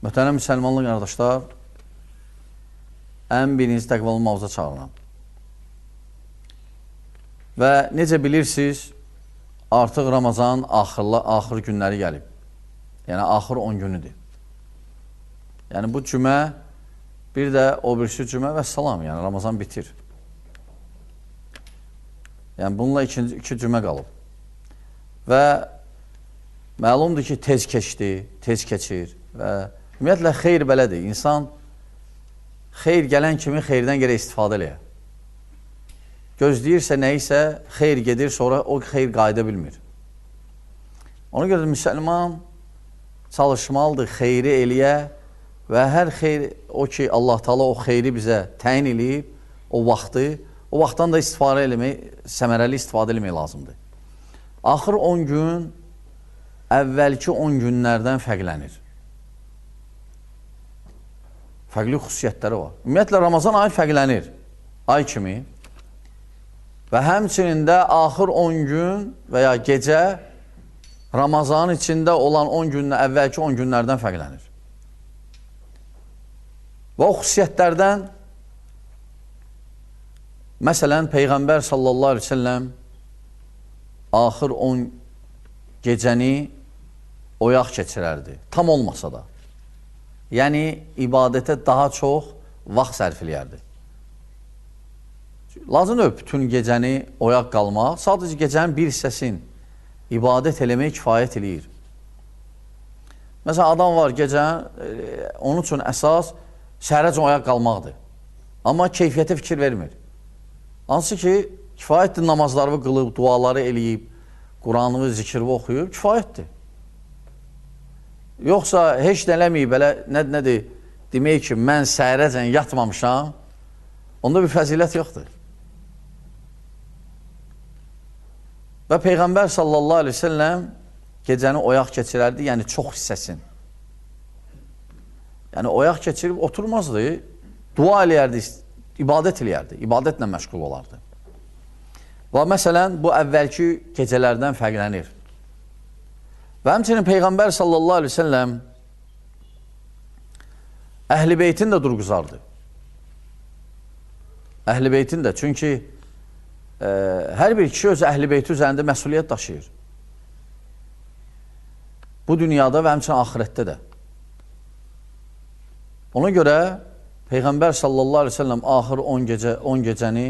Möhtərəm müsəlmanlı qardaşlar, ən birinci təqvalı mavza çağıran. Və necə bilirsiniz, artıq Ramazanın axır günləri gəlib. Yəni, axır 10 günüdür. Yəni, bu cümə, bir də o birisi cümə və salam, yəni Ramazan bitir. Yəni, bununla iki cümə qalıb. Və məlumdur ki, tez keçdi, tez keçir və ümumiyyətlə, xeyr belədir. İnsan xeyr gələn kimi xeyrdən gərək istifadə eləyə. Gözləyirsə, nəyisə, xeyr gedir, sonra o xeyr qayıda bilmir. Ona görə də müsəlman çalışmalıdır, xeyri eləyə və hər xeyr, o ki, Allah Taala o xeyri bizə təyin eləyib, o vaxtdan da istifadə eləmək, səmərəli istifadə eləmək lazımdır. Axır 10 gün əvvəlki 10 günlərdən fərqlənir. Fərqli xüsusiyyətləri var. Ümumiyyətlə, Ramazan ayı fərqlənir, ay kimi və həmçinin də axır 10 gün və ya gecə Ramazanın içində olan 10 gündən, əvvəlki 10 günlərdən fərqlənir. Və o xüsusiyyətlərdən məsələn, Peyğəmbər sallallahu aleyhi ve selləm axır 10 gecəni oyaq keçirərdi, tam olmasa da. Yəni, ibadətə daha çox vaxt sərf eləyərdi. Lazımdır bütün gecəni oyaq qalmaq, sadəcə gecənin bir hissəsini ibadət eləmək kifayət eləyir. Məsələn, adam var gecəni, onun üçün əsas səhərəcən oyaq qalmaqdır. Amma keyfiyyətə fikir vermir. Hansı ki, kifayətdir namazları qılıb, duaları eləyib, Quranı, zikri oxuyub, kifayətdir. Yoxsa heç nələməyib, belə nədir, demək ki, mən səhərəcən yatmamışam, onda bir fəzilət yoxdur. Və Peyğəmbər sallallahu aleyhi ve selləm gecəni oyaq keçirərdi, yəni çox hissəsin. Yəni oyaq keçirib oturmazdı, dua eləyərdi, ibadət eləyərdi, ibadətlə məşğul olardı. Və məsələn, bu əvvəlki gecələrdən fərqlənir. Və həmçinin Peyğəmbər sallallahu aleyhi ve selləm Əhl-i Beytin də durğuzardı. Əhl-i Beytin də, çünki hər bir kişi öz Əhl-i Beyti üzərində məsuliyyət daşıyır. Bu dünyada və həmçinin axirətdə də. Ona görə Peyğəmbər sallallahu aleyhi ve selləm axır 10 gecəni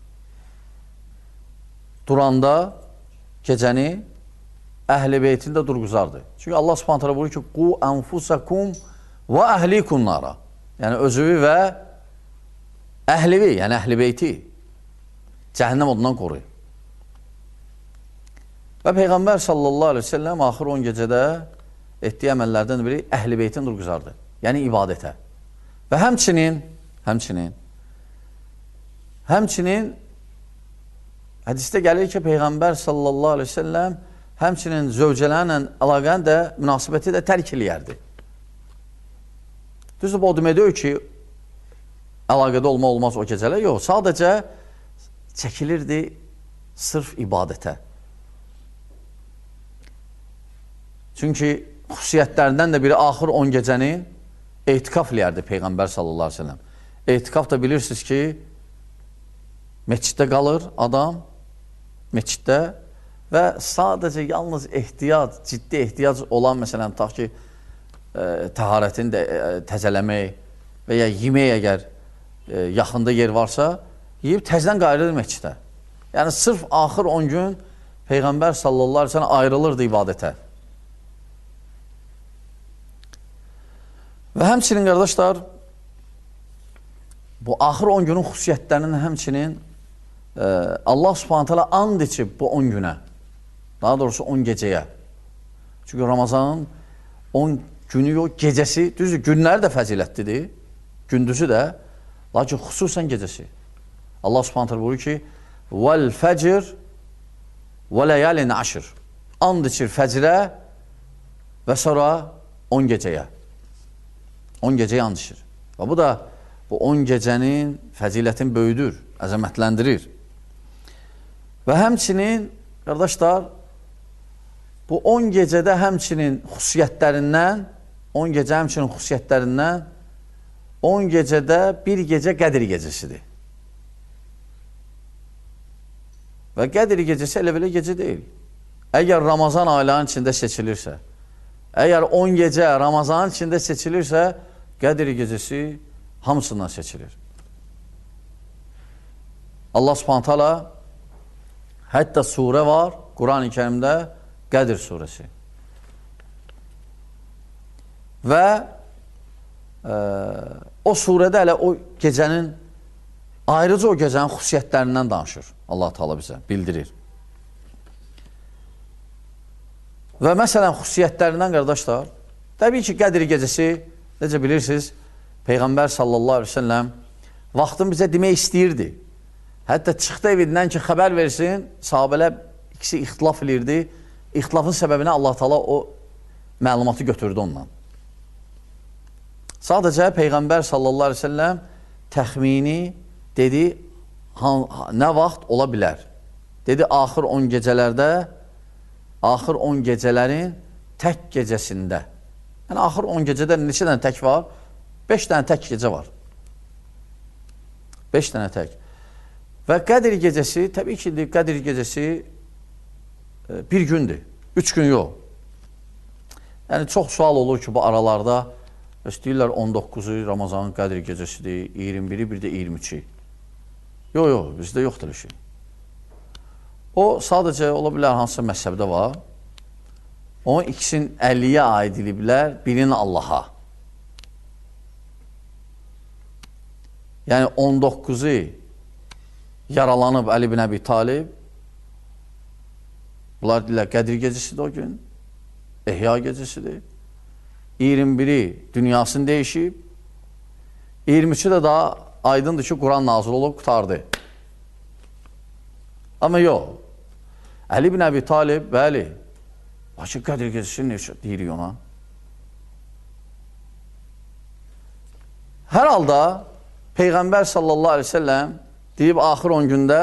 duranda gecəni Əhl-i Beytində durğuzardı. Çünki Allah Subhanahu taala buyurur ki, "Qu anfusakum və əhlikum nara." Yəni özünü və əhlivi, yəni Əhl-i Beyti cəhənnəm odundan qoruyur. Və Peyğəmbər sallallahu aleyhi ve selləm axır 10 gecədə etdiyi əməllərdən biri Əhl-i Beytin durğuzardı. Yəni ibadətə. Və həmçinin hədisdə gəlir ki, Peyğəmbər sallallahu aleyhi ve selləm həmçinin zövcələrlə əlaqəni də, münasibəti də tərk eləyərdi. Düzdür, o demək deyil ki, əlaqədə olmaz o gecələr. Yox, sadəcə çəkilirdi sırf ibadətə. Çünki xüsusiyyətlərindən də biri axır 10 gecəni ehtikaf eləyərdi Peyğəmbər sallallahu aleyhi ve selləm. Ehtikaf da bilirsiniz ki, məsciddə qalır adam, məsciddə və sadəcə yalnız ciddi ehtiyac olan, məsələn, ta ki, təharətini də təzələmək və ya yemək əgər yaxında yer varsa, yiyib təzdən qayırır məscidə. Yəni, sırf axır 10 gün Peyğəmbər sallallahu aleyhi ve sellem ayrılırdı ibadətə. Və həmçinin, qardaşlar, bu axır 10 günün xüsusiyyətlərinin həmçinin Allah Subhanahu taala and içib bu 10 günə. Daha doğrusu 10 gecəyə. Çünki Ramazanın 10 günü yox, gecəsi, düzdür, günləri də fəzilətlidir, gündüzü də, lakin xüsusən gecəsi. Allah Subhanahu taala buyurur ki, "Vəl-fəcr və ləyalin aşr." And içir fəcrə və sonra 10 gecəyə. 10 gecəyə and içir. Və bu da bu 10 gecənin fəzilətin böyüdür, əzəmətləndirir. Və həmçinin, qardaşlar, bu 10 gecədə həmçinin xüsusiyyətlərindən 10 gecə həmçinin xüsusiyyətlərindən 10 gecədə bir gecə Qədir gecəsidir. Və Qədir gecəsi elə belə gecə deyil. Əgər Ramazan aylarının içində seçilirsə, əgər 10 gecə Ramazanın içində seçilirsə, Qədir gecəsi hamısından seçilir. Allah Subhanahu taala hətta surə var Quran-ı Kərimdə, Qədir surəsi. Və o surədə hələ o gecənin, ayrıca o gecənin xüsusiyyətlərindən danışır. Allah Teala bizə bildirir. Və məsələn, xüsusiyyətlərindən, qardaşlar, təbii ki, Qədir gecəsi, necə bilirsiniz, Peyğəmbər sallallahu aleyhi ve sellem vaxtını bizə demək istəyirdi. Hətta çıxdı evindən ki, xəbər versin, sahabələr ikisi ixtilaf edirdi. İxtilafın səbəbinə Allah Teala o məlumatı götürdü ondan. Sadəcə Peyğəmbər sallallahu aleyhi ve sellem təxmini dedi, nə vaxt ola bilər? Dedi, axır 10 gecələrdə, axır 10 gecələrin tək gecəsində. Yəni, axır 10 gecədə neçə dənə tək var? 5 dənə tək gecə var. 5 dənə tək. Və Qədir gecəsi, təbii ki, Qədir gecəsi bir gündür, 3 gün yox. Yəni, çox sual olur ki, bu aralarda istəyirlər 19-u Ramazanın Qədir gecəsidir, 21-i, bir də 23-i. Yox, bizdə yoxdur şey. O, sadəcə ola bilər hansısa məhzəbdə var. Onun ikisinin 50-yə aid ediblər, birinin Allaha. Yəni, 19-u yaralanıb Əli bin Əbi Talib. Bunlar deyirlər, Qədir gecəsidir o gün, Ehya gecəsidir. 21-i dünyasını dəyişib, 23-ü də daha aydındır ki, Quran nazil olub, qutardı. Amma yox, Əli bin Əbi Talib, bəli, lakin Qədir gecəsini neçə deyirik ona? Hər halda Peyğəmbər sallallahu aleyhi ve sellem deyib, axır 10 gündə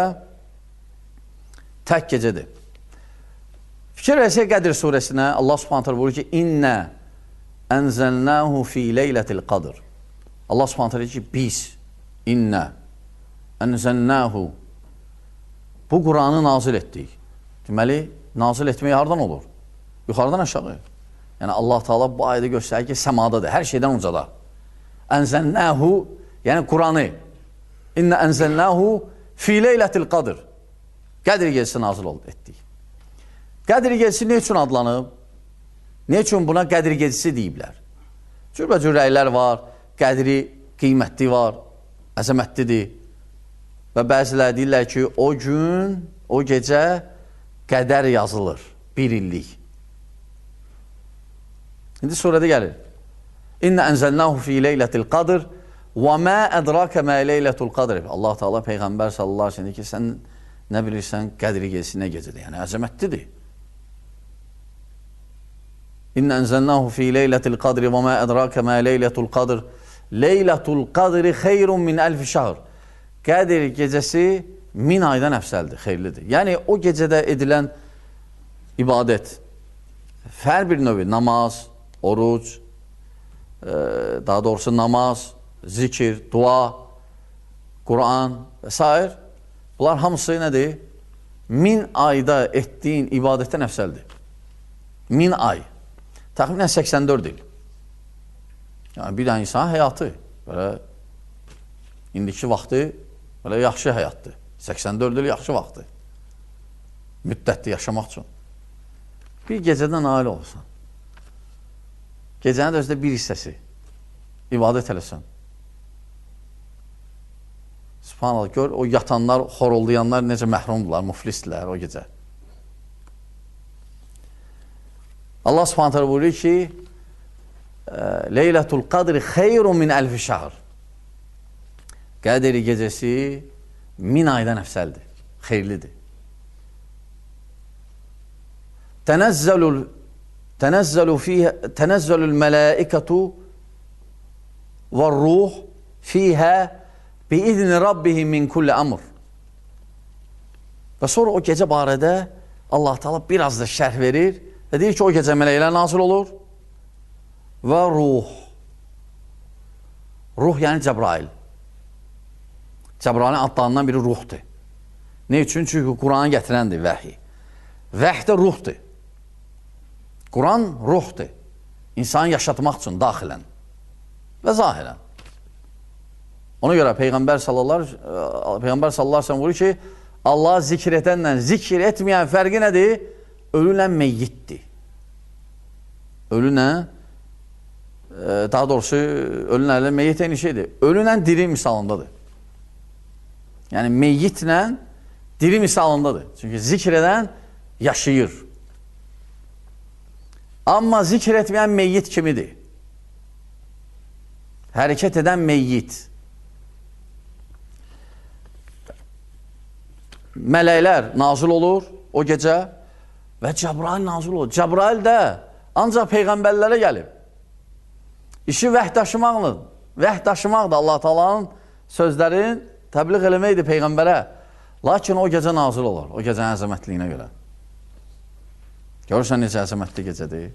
tək gecədir. Fikir versək Qədir surəsinə, Allah subhanət hələ buyurur ki, İnnə ənzəlnəhu fi leylətil qadr. Allah subhanət hələ ki, biz, İnnə ənzəlnəhu, bu Quranı nazil etdik. Deməli, nazil etmək hardan olur? Yuxarıdan aşağı. Yəni, Allah Teala bu ayədə göstərir ki, səmadadır, hər şeydən ucada. Ənzəlnəhu, yəni Quranı. İnnə ənzəlnəhu fi leylətil qadr. Qədir gecəsi nazil etdik. Qədir gecəsi ne üçün adlanıb? Ne üçün buna Qədir gecəsi deyiblər? Cürbəcür rəylər var, qədri qiymətli var, əzəmətlidir. Və bəzilər deyirlər ki, o gün, o gecə qədər yazılır, bir illik. İndi surədə gəlir. İnnə ənzəlnəhu fi leylətil qadr və mə ədrakə mə leylətul qadr. Allah Teala Peyğəmbər sallallahu aleyhi ve sellem ki, sən nə bilirsən, Qədri gecəsi nə gecədir? Yəni, əzəmətlidir. İnnə ənzəlnəhu fi leylətil qadri və mə ədrakə mə leylətul qadr. Leylətul qadri xeyrun min əlfi şahr. Qədir gecəsi 1000 aydan əfsəldir, xeyirlidir. Yəni, o gecədə edilən ibadət, hər bir növü, namaz, oruc, daha doğrusu namaz, zikir, dua, Quran və s. Bunlar hamısı nədir? 1000 ayda etdiyin ibadətdən əfsəldir. 1000 ay. Təxminən 84 il. Yəni, bir dənə insan həyatı, belə, indiki vaxtı, belə yaxşı həyatdır. 84 il yaxşı vaxtdır. Müddətli yaşamaq üçün. Bir gecədən ailə olsan. Gecənin də özdə bir hissəsi. İbadət eləsən. Subhanallah, gör, o yatanlar, xoruldayanlar necə məhrumdular, muflisdilər o gecə. Allah subhanətələ buyuruyor ki, Leylətul qadri xeyrun min əlfi şahr. Qədiri gecəsi 1000 aydan əfsəldir, xeyirlidir. Tənəzzəlul mələikətu və ruh fiyhə bi-izni rabbihim min kulli əmr. Və sonra o gecə barədə Allah Teala biraz da şərh verir və deyir ki, o gecə mələklər nazil olur və ruh. Ruh yəni Cəbrail. Cəbrailin adlarından biri ruhdur. Ne üçün? Çünki Quranı gətirəndir vəhiy. Vəhy də ruhdur. Quran ruhdur. İnsanı yaşatmaq üçün daxilən və zahirən. Ona görə Peyğəmbər sallallahu aleyhi ve sellem buyurur ki, Allah zikr edənlə zikr etməyən fərqi nədir? Ölünlə meyyitdir. Ölünlə, daha doğrusu ölünlə meyyit eyni şeydir. Ölünlə diri misalındadır. Yəni meyyitlə diri misalındadır. Çünki zikr edən yaşayır. Amma zikr etməyən meyyit kimidir? Hərəkət edən meyyit. Mələklər nazil olur o gecə və Cəbrail nazil olur. Cəbrail də ancaq peyğəmbərlərə gəlib. İşi vəhy daşımaqdır. Vəhy daşımaqdır Allah Taala'nın sözlərini təbliğ eləməkdir peyğəmbərə. Lakin o gecə nazil olur. O gecənin əzəmətliyinə görə. Görürsən necə əzəmətli gecədir.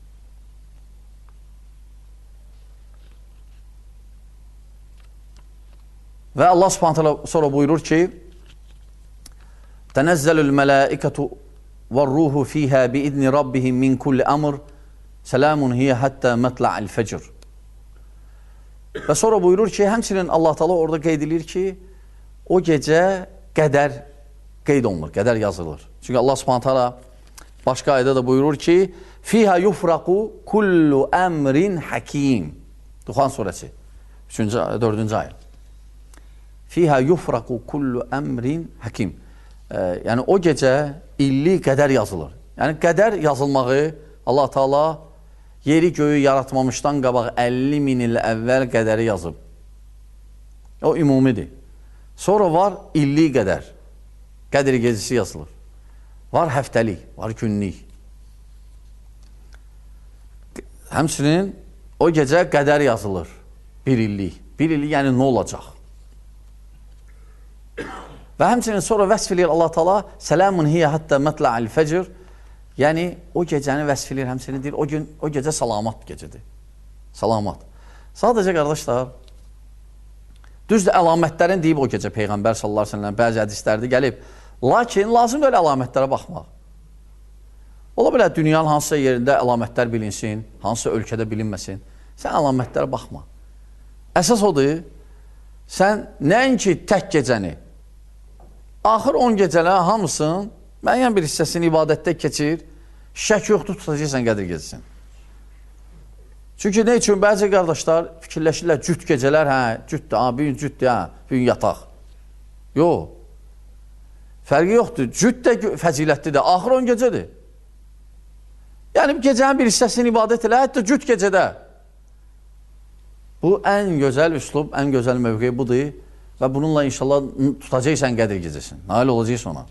Və Allah Subhanahu taala sonra buyurur ki: "Tənəzzəlül mələikətu vər-ruhu fīhə biizni rabbihim min kulli əmr, selamun hiyə həttə mətla'il fəcr." Və sonra buyurur ki, həmçinin Allah Taala orada qeyd edir ki, o gecə qədər qeyd olunur, qədər yazılır. Çünki Allah Subhanahu taala başqa ayədə də buyurur ki, "Fīhə yufraqu kullu əmrin hakim." Duxan surəsi 4-cü ayə. "Fīhə yufraqu kullu əmrin hakim." Yəni o gecə illi qədər yazılır. Yəni qədər yazılmağı Allah Taala yeri göyü yaratmamışdan qabaq 50 min il əvvəl qədəri yazıb. O ümumidir. Sonra var illi qədər. Qədr gecəsi yazılır. Var həftəlik, var günlük. Həmçinin o gecə qədər yazılır. Bir illik. Bir illik yəni nə olacaq? Və həmçinin sonra vəsf edir Allah Taala "Selamun hiyə həttə mətla'il fəcr." Yəni o gecəni vəsf edir, həmçinin deyir o gecə salamat gecədir. Salamat. Sadəcə qardaşlar, düzdür əlamətlərin deyib o gecə Peyğəmbər sallallahu əleyhi və səlləm bəzi hədislərdə gəlib. Lakin lazım da əlamətlərə baxmaq. Ola bilər dünyanın hansısa yerində əlamətlər bilinsin, hansısa ölkədə bilinməsin. Sən əlamətlərə baxma. Əsas odur, sən nəinki tək gecəni, axır 10 gecələr hamısın, müəyyən bir hissəsini ibadətdə keçir, şək yoxdur, tutacaqsan Qədr gecəsin. Çünki nə üçün bəzi qardaşlar fikirləşirlər, cüt gecələr, hə, cütdür, bir gün cütdür, hə, bir gün yataq. Yox. Fərqi yoxdur. Cüt də fəzilətlidir, axır 10 gecədir. Yəni gecənin bir hissəsini ibadət elə, hətta cüt gecədə. Bu ən gözəl üslub, ən gözəl mövqe budur və bununla inşallah tutacaqsan Qədr gecəsin. Nail olacaqsan ona.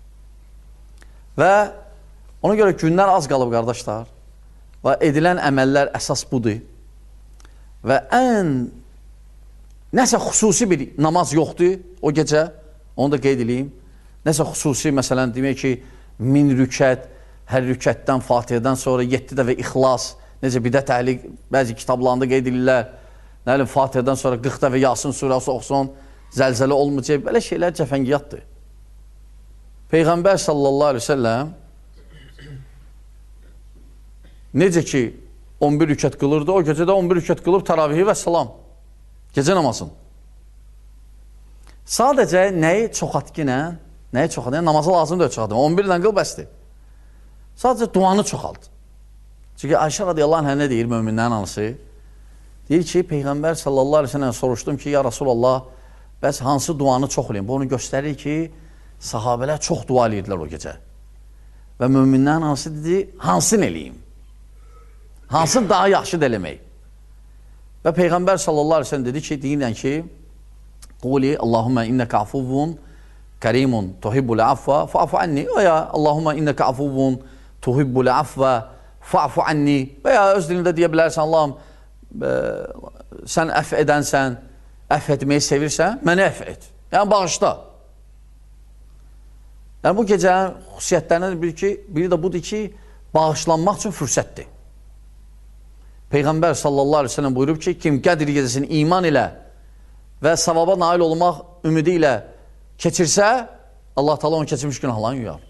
Və ona görə günlər az qalıb qardaşlar və edilən əməllər əsas budur və ən nəsə xüsusi bir namaz yoxdur o gecə, onu da qeyd edeyim. Nəsə xüsusi, məsələn, demək ki, 1000 rükət, hər rükətdən, Fatihədən sonra 7 dəfə ixlas, necə bidət əhli bəzi kitablarında qeyd edirlər, nə bilim, Fatihədən sonra 40 dəfə Yasin surəsi oxusun, zəlzələ olmayacaq, belə şeylər cəfəngiyatdır. Peyğəmbər sallallahu aleyhi ve sellem necə ki 11 rükət qılırdı, o gecədə 11 rükət qılıb təravihi və salam, gecə namazın. Sadəcə nəyi çoxatqinə, namaza lazım da çoxatqinə, 11 ilə qıl bəsdir. Sadəcə duanı çoxalt. Çünki Ayşə radiyallahu anh nə deyir möminlərin anısı? Deyir ki, Peyğəmbər sallallahu aleyhi ve sellem soruşdum ki, ya Rasulallah, bəs hansı duanı çox eləyim? Bu onu göstərir ki, sahabələr çox dua edirdilər o gecə. Və möminlərin anısı dedi, hansını eləyim? Hansını daha yaxşı eləmək? Və Peyğəmbər sallallahu aleyhi ve sellem dedi ki, deyirlər ki, Quli, Allahumma innəkə afuvun, kərimun, tuhibbul afva, fa'fu anni. Və ya, Allahumma innəkə afuvun, tuhibbul afva, fa'fu anni. Və ya, öz dilində deyə bilərsən, Allahım, sən əff edənsən, əff etməyi sevirsən, məni əff et. Yəni, bağışla. Yəni, bu gecənin xüsusiyyətlərindən biri də budur ki, bağışlanmaq üçün fürsətdir. Peyğəmbər sallallahu aleyhi ve sellem buyurub ki, kim Qədir gecəsini iman ilə və savaba nail olmaq ümidi ilə keçirsə, Allah Teala onu keçirmiş günahlarını yuyar.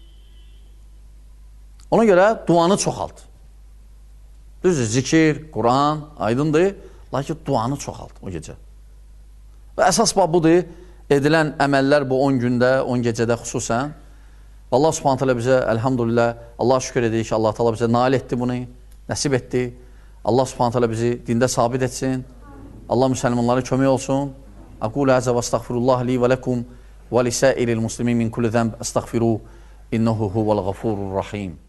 Ona görə duanı çoxalt. Düzdür, zikir, Quran, aydındır, lakin duanı çoxalt o gecə. Və əsas budur, edilən əməllər bu 10 gündə, 10 gecədə xüsusən. Allah subhanət hələ bizə, əlhamdülillah, Allah şükür edir ki, Allah Teala bizə nail etdi bunu, nəsib etdi. Allah subhanət hələ bizi dində sabit etsin. Allah müsəlmanlara kömək olsun. Aqul əzə və əstəğfirullah li və ləkum və lisəiril muslimin min kulli zənb əstəğfiru innehu huvəl ğafurur rahim.